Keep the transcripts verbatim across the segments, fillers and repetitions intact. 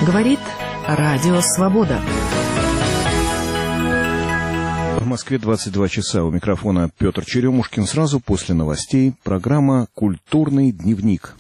Говорит Радио Свобода. В Москве двадцать два часа. У микрофона Петр Черемушкин. Сразу после новостей программа «Культурный дневник».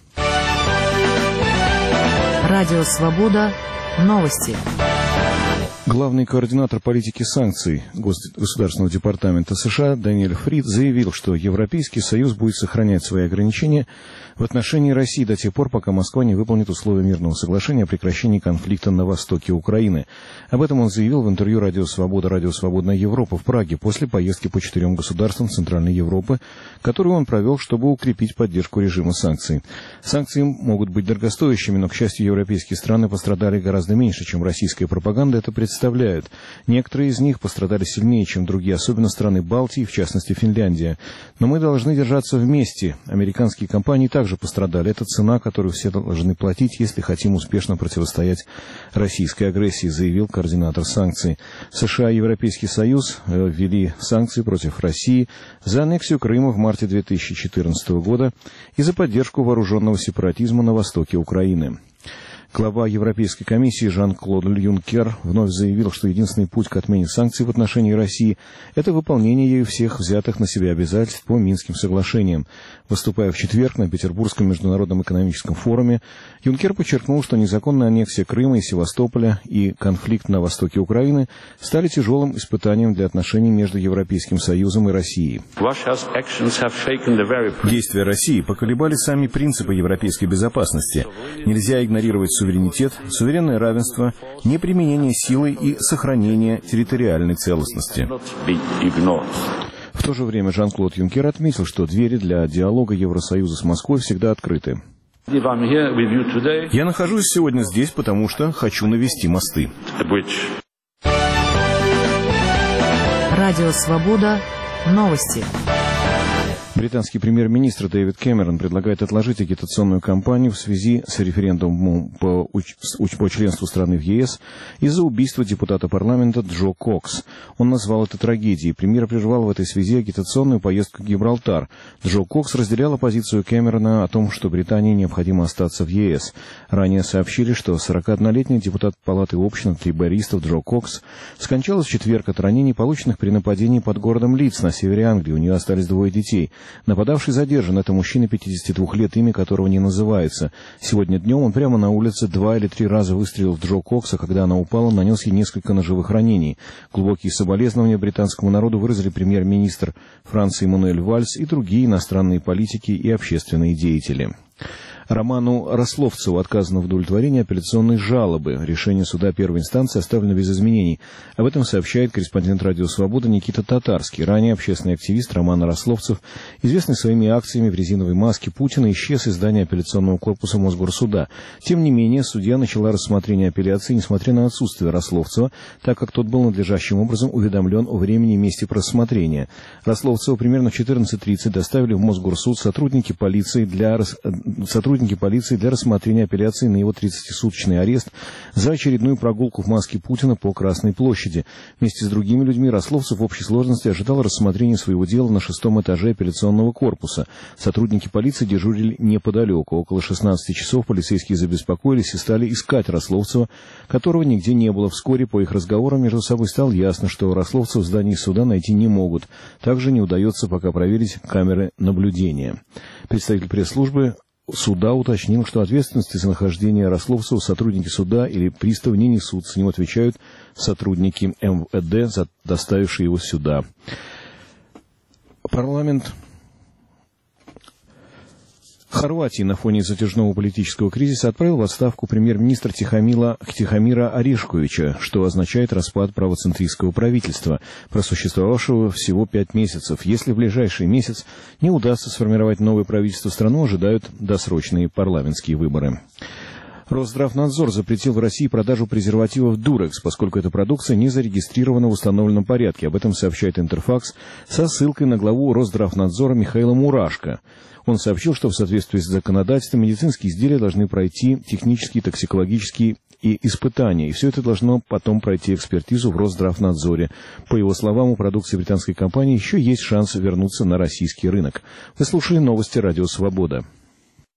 Радио Свобода. Новости. Главный координатор политики санкций Государственного департамента США Даниэль Фрид заявил, что Европейский Союз будет сохранять свои ограничения в отношении России до тех пор, пока Москва не выполнит условия мирного соглашения о прекращении конфликта на востоке Украины. Об этом он заявил в интервью «Радио Свобода», «Радио Свободная Европа» в Праге после поездки по четырем государствам Центральной Европы, которую он провел, чтобы укрепить поддержку режима санкций. Санкции могут быть дорогостоящими, но, к счастью, европейские страны пострадали гораздо меньше, чем российская пропаганда это представляет. Некоторые из них пострадали сильнее, чем другие, особенно страны Балтии, в частности Финляндия. Но мы должны держаться вместе. Американские компании также пострадали. Это цена, которую все должны платить, если хотим успешно противостоять российской агрессии, заявил координатор санкций. США и Европейский Союз ввели санкции против России за аннексию Крыма в марте две тысячи четырнадцатого года и за поддержку вооруженного сепаратизма на востоке Украины. Глава Европейской комиссии Жан-Клод Юнкер вновь заявил, что единственный путь к отмене санкций в отношении России – это выполнение ею всех взятых на себя обязательств по Минским соглашениям. Выступая в четверг на Петербургском международном экономическом форуме, Юнкер подчеркнул, что незаконная аннексия Крыма и Севастополя и конфликт на востоке Украины стали тяжелым испытанием для отношений между Европейским Союзом и Россией. Действия России поколебали сами принципы европейской безопасности. Нельзя игнорировать суверенитет, суверенное равенство, неприменение силы и сохранение территориальной целостности. В то же время Жан-Клод Юнкер отметил, что двери для диалога Евросоюза с Москвой всегда открыты. Я нахожусь сегодня здесь, потому что хочу навести мосты. Радио Свобода. Новости. Британский премьер-министр Дэвид Кэмерон предлагает отложить агитационную кампанию в связи с референдумом по, уч... по членству страны в ЕС из-за убийства депутата парламента Джо Кокс. Он назвал это трагедией. Премьер прервал в этой связи агитационную поездку в Гибралтар. Джо Кокс разделяла позицию Кэмерона о том, что Британии необходимо остаться в ЕС. Ранее сообщили, что сорокаоднолетний депутат Палаты общин от лейбористов Джо Кокс скончалась в четверг от ранений, полученных при нападении под городом Лидс на севере Англии. У нее остались двое детей. Нападавший задержан. Это мужчина пятидесяти двух лет, имя которого не называется. Сегодня днем он прямо на улице два или три раза выстрелил в Джо Кокса, когда она упала, нанес ей несколько ножевых ранений. Глубокие соболезнования британскому народу выразили премьер-министр Франции Мануэль Вальс и другие иностранные политики и общественные деятели. Роману Рословцеву отказано в удовлетворении апелляционной жалобы. Решение суда первой инстанции оставлено без изменений. Об этом сообщает корреспондент «Радио Свобода» Никита Татарский. Ранее общественный активист Роман Рословцев, известный своими акциями в резиновой маске Путина, исчез из здания апелляционного корпуса Мосгорсуда. Тем не менее, судья начала рассмотрение апелляции, несмотря на отсутствие Рословцева, так как тот был надлежащим образом уведомлен о времени и месте рассмотрения. Рословцева примерно в четырнадцать тридцать доставили в Мосгорсуд сотрудники полиции для сотрудники полиции для рассмотрения апелляции на его тридцатисуточный арест за очередную прогулку в маске Путина по Красной площади. Вместе с другими людьми Рословцев в общей сложности ожидал рассмотрения своего дела на шестом этаже апелляционного корпуса. Сотрудники полиции дежурили неподалеку. Около шестнадцати часов полицейские забеспокоились и стали искать Рословцева, которого нигде не было. Вскоре по их разговорам между собой стало ясно, что Рословцев в здании суда найти не могут. Также не удается пока проверить камеры наблюдения. Представитель пресс-службы суда уточнил, что ответственности за нахождение Рословцева сотрудники суда или приставы не несут. С ним отвечают сотрудники эм вэ дэ, доставившие его сюда. Парламент Хорватии на фоне затяжного политического кризиса отправил в отставку премьер-министра Тихомила, Тихомира Орешковича, что означает распад правоцентристского правительства, просуществовавшего всего пять месяцев. Если в ближайший месяц не удастся сформировать новое правительство, страну ожидают досрочные парламентские выборы. Росздравнадзор запретил в России продажу презервативов «Дурекс», поскольку эта продукция не зарегистрирована в установленном порядке. Об этом сообщает Интерфакс со ссылкой на главу Росздравнадзора Михаила Мурашко. Он сообщил, что в соответствии с законодательством медицинские изделия должны пройти технические, токсикологические и испытания, и все это должно потом пройти экспертизу в Росздравнадзоре. По его словам, у продукции британской компании еще есть шанс вернуться на российский рынок. Вы слушали новости «Радио Свобода».